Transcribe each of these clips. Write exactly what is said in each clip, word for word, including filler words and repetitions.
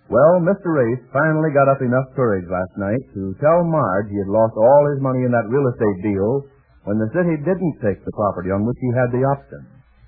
Well, Mister Race finally got up enough courage last night to tell Marge he had lost all his money in that real estate deal when the city didn't take the property on which he had the option.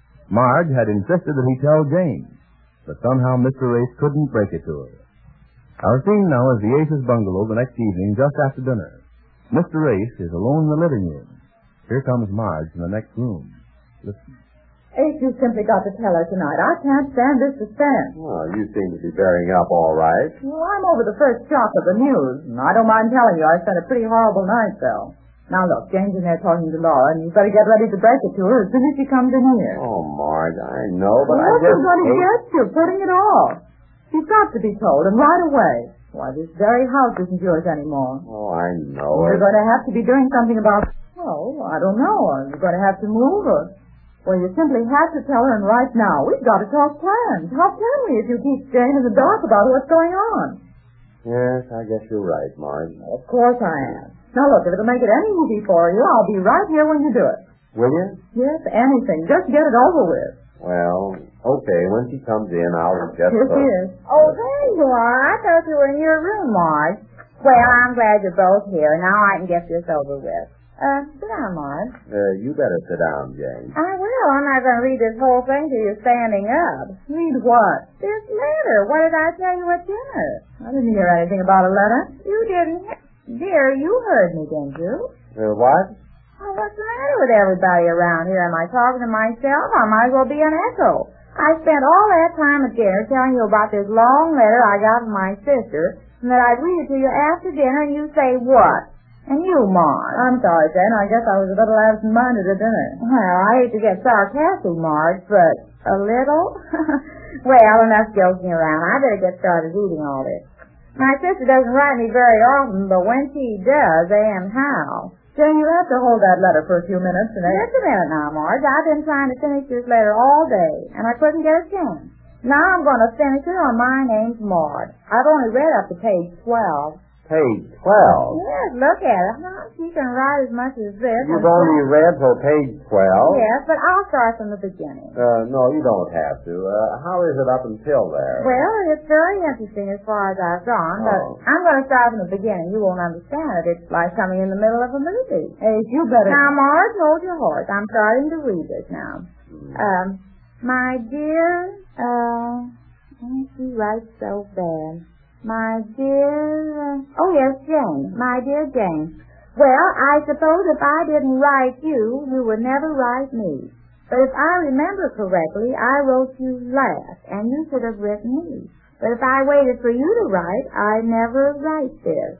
Marge had insisted that he tell Jane, but somehow Mister Race couldn't break it to her. Our scene now is the Aces bungalow the next evening just after dinner. Mister Race is alone in the living room. Here comes Marge in the next room. Listen. Ace, you simply got to tell her tonight. I can't stand this suspense. Well, you seem to be bearing up all right. Well, I'm over the first shock of the news, and I don't mind telling you I spent a pretty horrible night, though. Now, look, Jane's in there talking to Laura, and you've got to get ready to break it to her as soon as she comes in here. Oh, Marge, I know, but well, I just... What's going to hate... get you, putting it off? She's got to be told, and right away. Why, this very house isn't yours anymore. Oh, I know You're it. going to have to be doing something about... Oh, I don't know. Are you going to have to move, or... Well, you simply have to tell her, and right now, we've got to talk plans. How can we if you keep Jane in the dark about what's going on? Yes, I guess you're right, Marge. Of course I am. Now, look, if it'll make it any easy for you, I'll be right here when you do it. Will you? Yes, anything. Just get it over with. Well, okay, when she comes in, I'll just... Here she is. Oh, there you are. I thought you were in your room, Marge. Well, I'm glad you're both here. Now I can get this over with. Uh, sit down, Marge. Uh, you better sit down, Jane. I will. I'm not going to read this whole thing to you standing up. Read what? This letter. What did I tell you at dinner? I didn't hear anything about a letter. You didn't. Dear, you heard me, didn't you? Uh, what? Oh, what's the matter with everybody around here? Am I talking to myself? I might as well be an echo. I spent all that time at dinner telling you about this long letter I got from my sister, and that I'd read it to you after dinner, and you say what? And you, Marge. I'm sorry, Jane. I guess I was a little absent-minded at dinner. Well, I hate to get sarcastic, Marge, but a little? Well, enough joking around. I better get started reading all this. My sister doesn't write me very often, but when she does, and how? Jane, you have to hold that letter for a few minutes. And Just a minute now, Marge. I've been trying to finish this letter all day, and I couldn't get a chance. Now I'm going to finish it on My Name's Marge. I've only read up to page twelve. Page twelve? Yes, look at it. Huh? She can write as much as this. You've only read till page twelve? Yes, but I'll start from the beginning. Uh, no, you don't have to. Uh, how is it up until there? Well, it's very interesting as far as I've gone, but Oh. I'm going to start from the beginning. You won't understand it. It's like coming in the middle of a movie. Hey, you better... Now, Marge, hold your horse. I'm starting to read this now. Hmm. Um, my dear, uh, she writes so bad. My dear, uh, oh yes, Jane. My dear Jane. Well, I suppose if I didn't write you, you would never write me. But if I remember correctly, I wrote you last, and you should have written me. But if I waited for you to write, I'd never write this.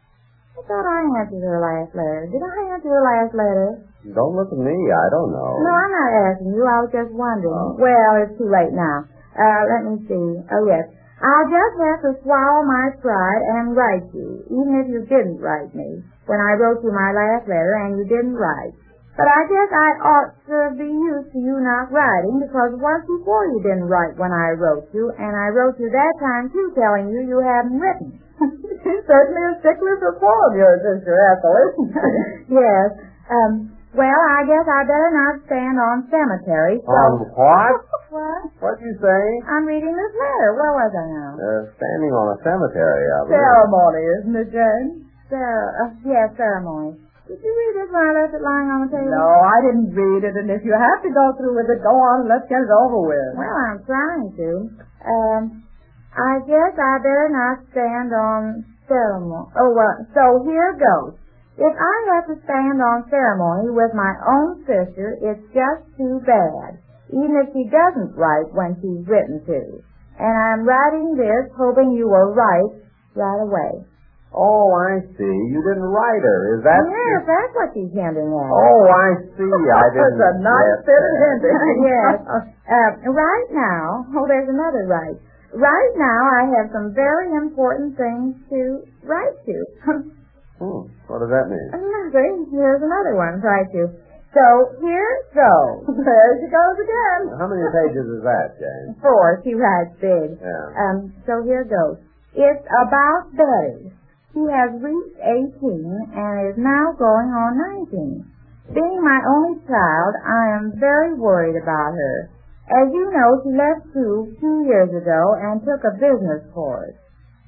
I thought I answered her last letter. Did I answer her last letter? Don't look at me. I don't know. No, I'm not asking you. I was just wondering. Oh. Well, it's too late now. Uh, let me see. Oh, yes. I'll just have to swallow my pride and write you, even if you didn't write me, when I wrote you my last letter and you didn't write. But I guess I ought to be used to you not writing, because once before you didn't write when I wrote you, and I wrote you that time, too, telling you you hadn't written. She's certainly a stickler for form, your sister Ethel, isn't she? Yes. Um, well, I guess I better not stand on cemetery, so... On what? What? What'd you say? I'm reading this letter. Where was I now? Uh, standing on a cemetery, I believe. Ceremony, isn't it, Jane? Cer- uh, yes, ceremony. Did you read this when I left it lying on the table? No, I didn't read it, and if you have to go through with it, go on and let's get it over with. Well, I'm trying to. Um, I guess I better not stand on ceremony. Oh, well, so here goes. If I have to stand on ceremony with my own sister, it's just too bad, even if she doesn't write when she's written to. And I'm writing this hoping you will write right away. Oh, I see. You didn't write her. Is that... Yes, that's what she's hinting at. Oh, I see. I didn't... That's a nice get bit of that. hinting. Yes. Uh, right now, oh, there's another right. Right now, I have some very important things to write to. Hmm. What does that mean? Nothing. Here's another one to write to. So, here goes. There she goes again. How many pages is that, Jane? Four. She writes big. Yeah. Um, so here goes. It's about Betty. She has reached eighteen and is now going on nineteen. Being my only child, I am very worried about her. As you know, she left school two years ago and took a business course.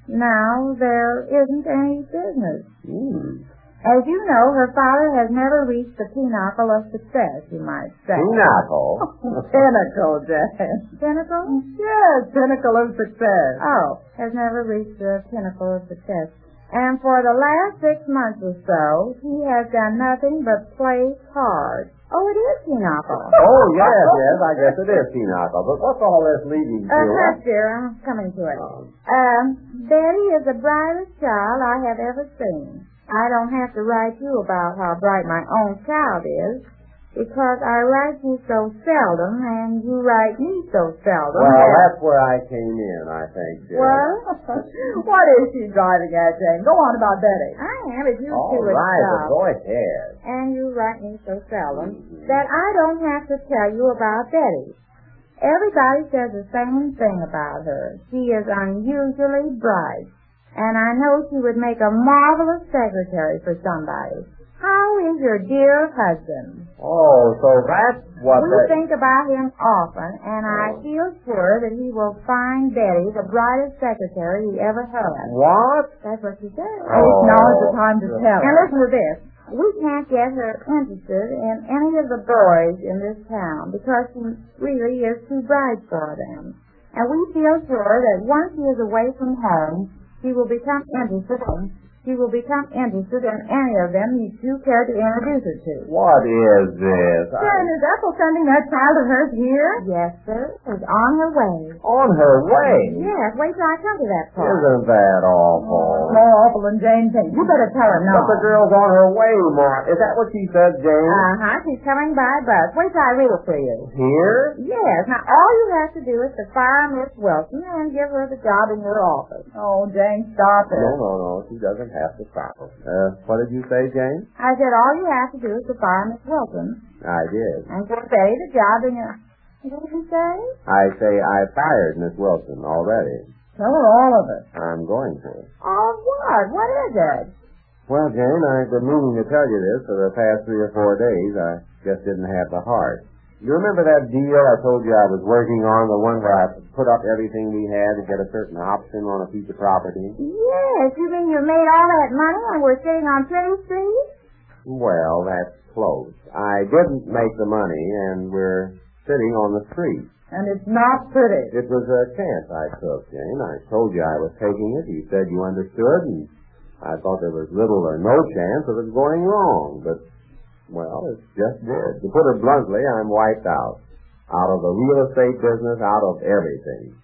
Now there isn't any business. Hmm. As you know, her father has never reached the pinnacle of success, you might say. Pinnacle? Pinnacle, Jane. Pinnacle? Yes, pinnacle of success. Oh, has never reached the pinnacle of success. And for the last six months or so, he has done nothing but play hard. Oh, it is pinnacle. Oh, yes, yes, I guess it is pinnacle. But what's all this leading to? Uh, hush, dear, I'm coming to it. Oh. Um, Betty is the brightest child I have ever seen. I don't have to write you about how bright my own child is, because I write you so seldom, and you write me so seldom. Well, that... that's where I came in, I think, dear. Well, what is she driving at, Jane? Go on about Betty. I am, if you All two would right, stop. but go ahead. And you write me so seldom Mhm. that I don't have to tell you about Betty. Everybody says the same thing about her. She is unusually bright, and I know she would make a marvelous secretary for somebody. How is your dear husband? Oh, so that's what We they... think about him often, and I Oh. feel sure that he will find Betty the brightest secretary he ever had. What? That's what she said. Oh. Now is the time to tell And her. listen to this. We can't get her interested in any of the boys in this town because she really is too bright for them. And we feel sure that once she is away from home, she will become interested in she will become interested in any of them you two care to introduce her to. What is this? I- Jane, is Ethel sending that child of hers here? Yes, sir. She's on her way. On her way? Yes, wait till I come to that part. Isn't that awful? More awful than Jane thinks. You better tell her no. But the girl's on her way, Mark. Is that what she said, Jane? Uh-huh. She's coming by bus. Wait till I read it to you. Here? Yes. Now, all you have to do is to fire Miss Wilson and give her the job in your office. Oh, Jane, stop it. No, no, no. She doesn't have to stop her. Uh, what did you say, Jane? I said all you have to do is to fire Miss Wilson I did. and give Betty the job in your... What did you say? I say I fired Miss Wilson already. Tell her all of it. I'm going to. All what? What is it? Well, Jane, I've been meaning to tell you this for the past three or four days. I just didn't have the heart. You remember that deal I told you I was working on, the one where I put up everything we had to get a certain option on a piece of property? Yes. You mean you made all that money and we're sitting on Trinity Street? Well, that's close. I didn't make the money, and we're sitting on the street. And it's not pretty. It was a chance I took, Jane. I told you I was taking it. You said you understood, and I thought there was little or no chance of it going wrong. But, well, it just did. To put it bluntly, I'm wiped out. Out of the real estate business, out of everything.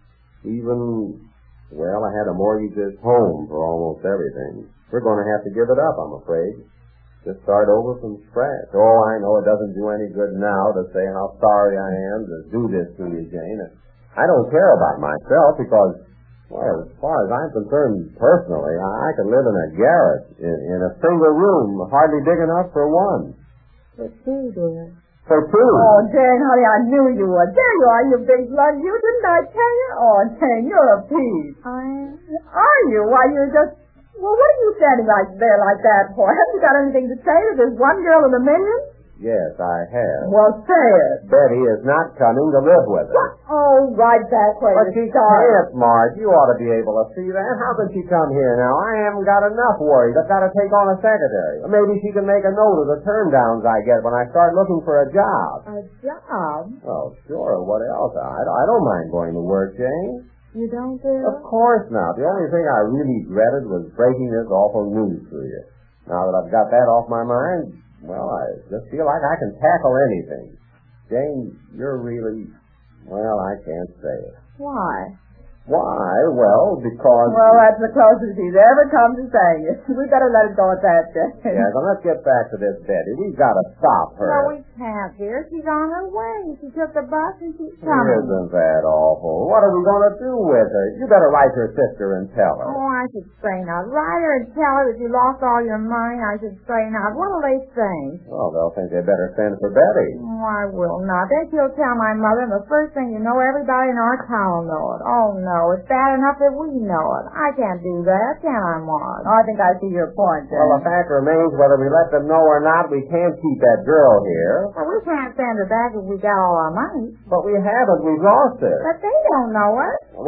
Even, well, I had to mortgage this home for almost everything. We're going to have to give it up, I'm afraid. Just start over from scratch. Oh, I know it doesn't do any good now to say how sorry I am to do this to you, Jane. I don't care about myself because, well, as far as I'm concerned personally, I, I could live in a garret, in, in a single room, hardly big enough for one. For two, dear. For two. Oh, Jane, honey, I knew you would. There you are, you big blood. You didn't I tell you? Oh, Jane, you're a piece. I am. Are you? Why, you're just... Well, what are you standing right there like that for? Haven't you got anything to say to this one girl in a million? Yes, I have. Well, say it. Betty is not coming to live with us. What? Oh, right back where But you she started. can't, Marge. You ought to be able to see that. How can she come here now? I haven't got enough worries. I've got to take on a secretary. Or maybe she can make a note of the turn downs I get when I start looking for a job. A job? Oh, sure. What else? I, I don't mind going to work, Jane. You don't, dear? Of course not. The only thing I really dreaded was breaking this awful news to you. Now that I've got that off my mind, well, I just feel like I can tackle anything. Jane, you're really... Well, I can't say it. Why? Why? Well, because... Well, that's the closest he's ever come to saying it. We better let it go at that, Jane. Yeah, so let's get back to this Betty. We've got to stop her. No, we can't, dear. She's on her way. She took the bus and she's coming. Isn't that awful? What are we going to do with her? You better write her sister and tell her. Oh, I should straighten out. Write her and tell her that you lost all your money. I should straighten out. What'll they think? Well, they'll think they better send for Betty. Oh, I will not. Then she'll tell my mother, and the first thing you know, everybody in our town will know it. Oh, no. It's bad enough that we know it. I can't do that, can I, Marge? I think I see your point, Jane. Well, the fact remains, whether we let them know or not, we can't keep that girl here. Well, we can't send her back if we got all our money. But we haven't. We've lost her. But they don't know it. Well,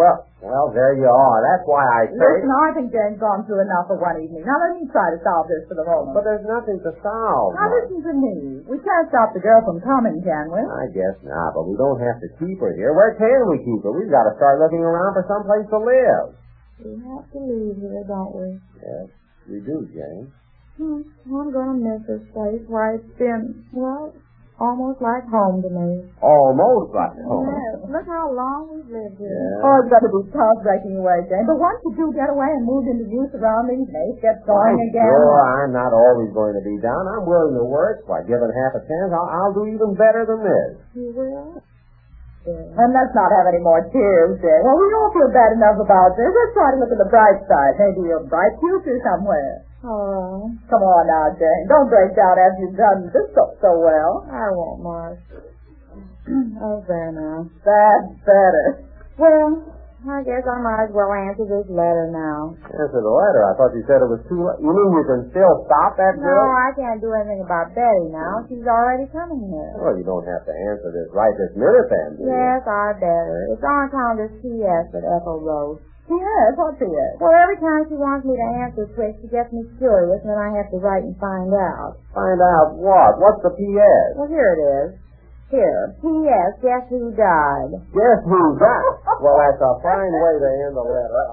Well, there you are. That's why I say... Listen, I think Jane's gone through enough for one evening. Now let me try to solve this for the moment. But there's nothing to solve. Now listen to me. We can't stop the girl from coming, can we? I guess not, but we don't have to keep her here. Where can we keep her? We've got to start looking around for someplace to live. We have to leave here, don't we? Yes, we do, Jane. Hmm. I'm going to miss this place. Why, it's been, well, almost like home to me. Almost like home. Yes. Look how long we've lived here. Yeah. Oh, it's got to be tough breaking away, Jane. But once you do get away and move into new surroundings, Nate gets going Why, again. Sure, I'm not always going to be down. I'm willing to work. Why, given half a chance, I'll, I'll do even better than this. You will? Yeah. And let's not have any more tears, Jane. Well, we all feel bad enough about this. Let's try to look at the bright side. Maybe a bright future somewhere. Oh, Come on now, Jane. Don't break down after you've done this so, so well. I won't, Mark. Oh, there now. That's better. Well, I guess I might as well answer this letter now. Answer the letter. I thought you said it was too late. You mean you can still stop that No, girl? I can't do anything about Betty now. She's already coming here. Well, you don't have to answer this right this minute, then, do you? Yes, I better. It's on account of this P S that Ethel wrote. Yes, what's it? Well, every time she wants me to answer to it, she gets me curious, and then I have to write and find out. Find out what? What's the P S? Well, here it is. Here. P S. Guess who died? Guess who got? Well, that's a fine way to end the letter.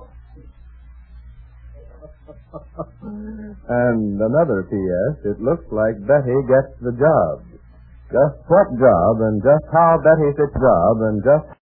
And another P S, it looks like Betty gets the job. Just what job and just how Betty fits job and just